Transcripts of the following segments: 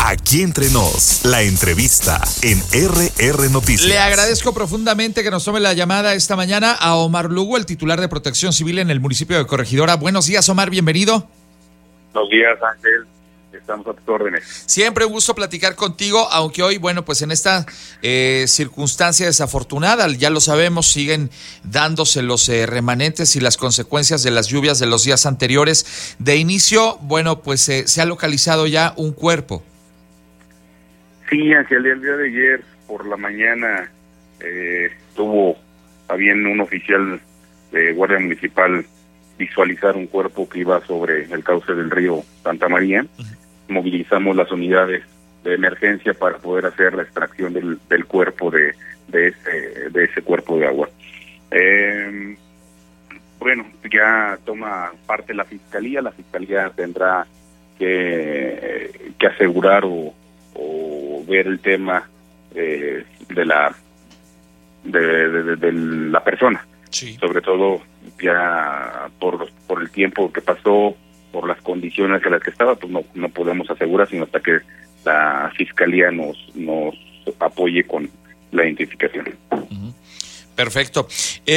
Aquí entre nos, la entrevista en RR Noticias. Le agradezco profundamente que nos tome la llamada esta mañana a Omar Lugo, el titular de Protección Civil en el municipio de Corregidora. Buenos días, Omar, bienvenido. Buenos días, Ángel. Estamos a tus órdenes. Siempre un gusto platicar contigo, aunque hoy, bueno, pues en esta circunstancia desafortunada, ya lo sabemos, siguen dándose los remanentes y las consecuencias de las lluvias de los días anteriores. De inicio, bueno, pues se ha localizado ya un cuerpo. Sí, Ángel, el día de ayer por la mañana tuvo a bien un oficial de Guardia Municipal visualizar un cuerpo que iba sobre el cauce del río Santa María. Movilizamos las unidades de emergencia para poder hacer la extracción del cuerpo de ese cuerpo de agua. Bueno, ya toma parte la fiscalía. La fiscalía tendrá que asegurar o ver el tema de la persona. Sí. Sobre todo ya por el tiempo que pasó, por las condiciones en las que estaba, pues no podemos asegurar, sino hasta que la fiscalía nos apoye con la identificación. Uh-huh. Perfecto.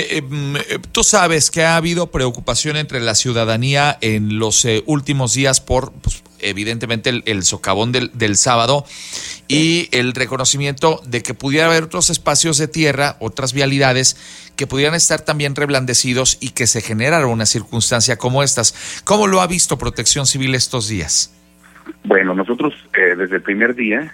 Tú sabes que ha habido preocupación entre la ciudadanía en los últimos días por, pues, evidentemente, el socavón del sábado y el reconocimiento de que pudiera haber otros espacios de tierra, otras vialidades que pudieran estar también reblandecidos y que se generara una circunstancia como estas. ¿Cómo lo ha visto Protección Civil estos días? Bueno, nosotros desde el primer día,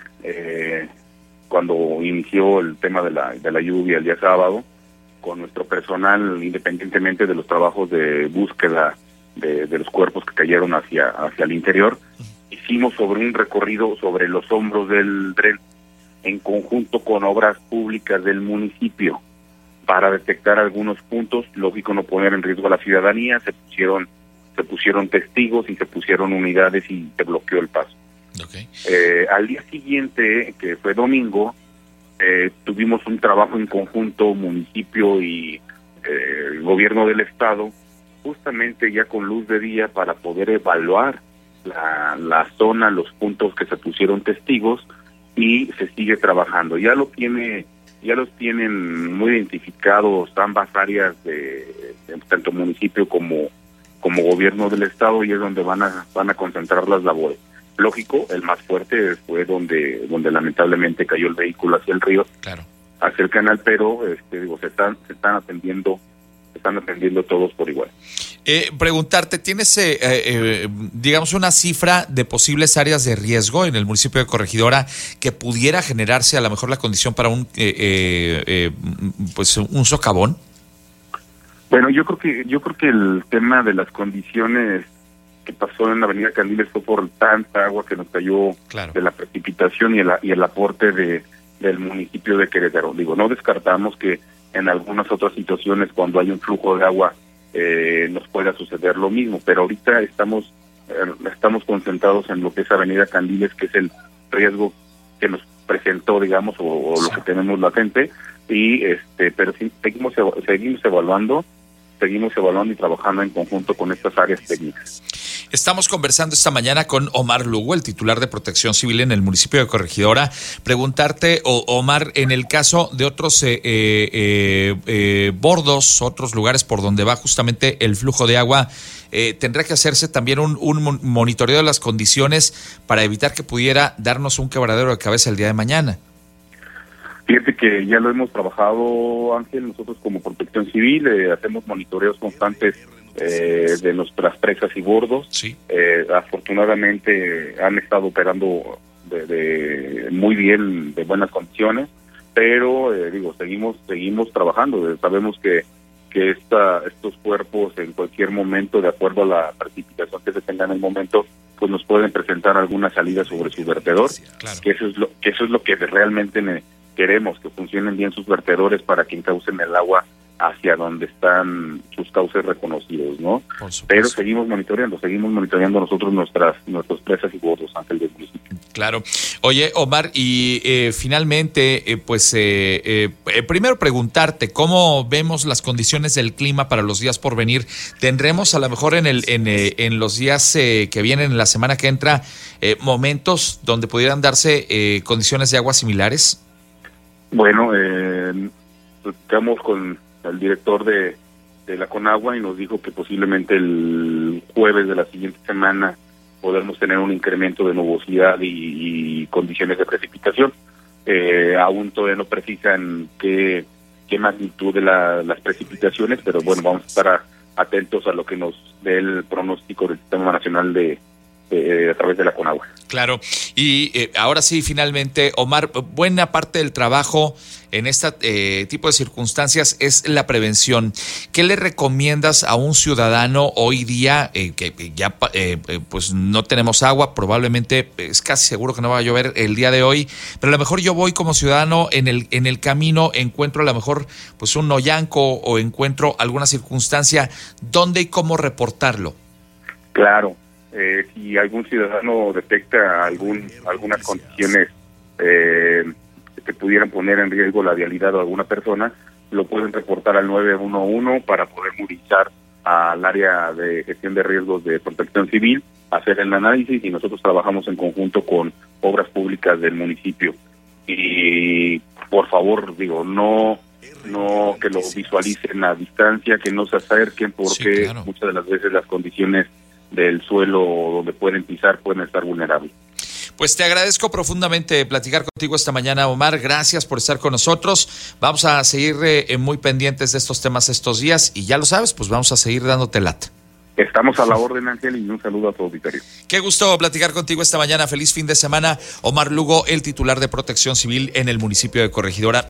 cuando inició el tema de la lluvia el día sábado, con nuestro personal, independientemente de los trabajos de búsqueda de los cuerpos que cayeron hacia el interior, hicimos sobre un recorrido sobre los hombros del tren, en conjunto con obras públicas del municipio, para detectar algunos puntos. Lógico, no poner en riesgo a la ciudadanía. Se pusieron testigos y se pusieron unidades y se bloqueó el paso. Okay. Al día siguiente, que fue domingo, tuvimos un trabajo en conjunto, municipio y el gobierno del estado, justamente ya con luz de día, para poder evaluar la zona, los puntos que se pusieron testigos, y se sigue trabajando. Ya los tienen muy identificados ambas áreas de tanto municipio como gobierno del estado, y es donde van a concentrar las labores. Lógico, el más fuerte fue donde lamentablemente cayó el vehículo hacia el río, claro, hacia el canal, pero se están atendiendo todos por igual. Preguntarte, ¿tienes digamos una cifra de posibles áreas de riesgo en el municipio de Corregidora que pudiera generarse a lo mejor la condición para un socavón? Bueno, yo creo que el tema de las condiciones que pasó en la avenida Candiles fue por tanta agua que nos cayó, claro, de la precipitación y el aporte del municipio de Querétaro. No descartamos que en algunas otras situaciones, cuando hay un flujo de agua, nos pueda suceder lo mismo, pero ahorita estamos concentrados en lo que es Avenida Candiles, que es el riesgo que nos presentó, digamos, o lo que tenemos latente, y pero sí, seguimos evaluando y trabajando en conjunto con estas áreas técnicas. Estamos conversando esta mañana con Omar Lugo, el titular de Protección Civil en el municipio de Corregidora. Preguntarte, Omar, en el caso de otros bordos, otros lugares por donde va justamente el flujo de agua, ¿tendrá que hacerse también un monitoreo de las condiciones para evitar que pudiera darnos un quebradero de cabeza el día de mañana? Fíjate que ya lo hemos trabajado, Ángel. Nosotros como Protección Civil hacemos monitoreos constantes de nuestras presas y bordos. Sí. Afortunadamente han estado operando de muy bien, de buenas condiciones, pero seguimos trabajando. Sabemos que estos cuerpos en cualquier momento, de acuerdo a la precipitación que se tenga en el momento, pues nos pueden presentar alguna salida sobre su vertedor. Claro. Que eso es lo que realmente queremos, que funcionen bien sus vertedores para que encaucen el agua hacia donde están sus cauces reconocidos, ¿no? Pero seguimos monitoreando nosotros nuestras presas y bordos, Ángel, del municipio. Claro. Oye, Omar, y finalmente, primero preguntarte, ¿cómo vemos las condiciones del clima para los días por venir? ¿Tendremos a lo mejor en los días que vienen, en la semana que entra, momentos donde pudieran darse condiciones de agua similares? Bueno, estamos con el director de la Conagua y nos dijo que posiblemente el jueves de la siguiente semana podemos tener un incremento de nubosidad y condiciones de precipitación. Aún todavía no precisan qué magnitud de las precipitaciones, pero bueno, vamos a estar atentos a lo que nos dé el pronóstico del Sistema Nacional a través de la Conagua. Claro, y ahora sí, finalmente, Omar, buena parte del trabajo en este tipo de circunstancias es la prevención. ¿Qué le recomiendas a un ciudadano hoy día que ya pues no tenemos agua? Probablemente es casi seguro que no va a llover el día de hoy, pero a lo mejor yo voy como ciudadano en el camino, encuentro a lo mejor pues un hoyanco o encuentro alguna circunstancia. ¿Dónde y cómo reportarlo? Claro. Si algún ciudadano detecta algunas condiciones que pudieran poner en riesgo la vialidad de alguna persona, lo pueden reportar al 911 para poder movilizar al área de gestión de riesgos de Protección Civil, hacer el análisis, y nosotros trabajamos en conjunto con obras públicas del municipio. Y por favor, no que lo visualicen a distancia, que no se acerquen, porque claro, muchas de las veces las condiciones del suelo donde pueden pisar pueden estar vulnerables. Pues te agradezco profundamente platicar contigo esta mañana, Omar. Gracias por estar con nosotros. Vamos a seguir muy pendientes de estos temas estos días y ya lo sabes, pues vamos a seguir dándote lata. Estamos a la orden, Ángel, y un saludo a tu auditorio. Qué gusto platicar contigo esta mañana. Feliz fin de semana. Omar Lugo, el titular de Protección Civil en el municipio de Corregidora.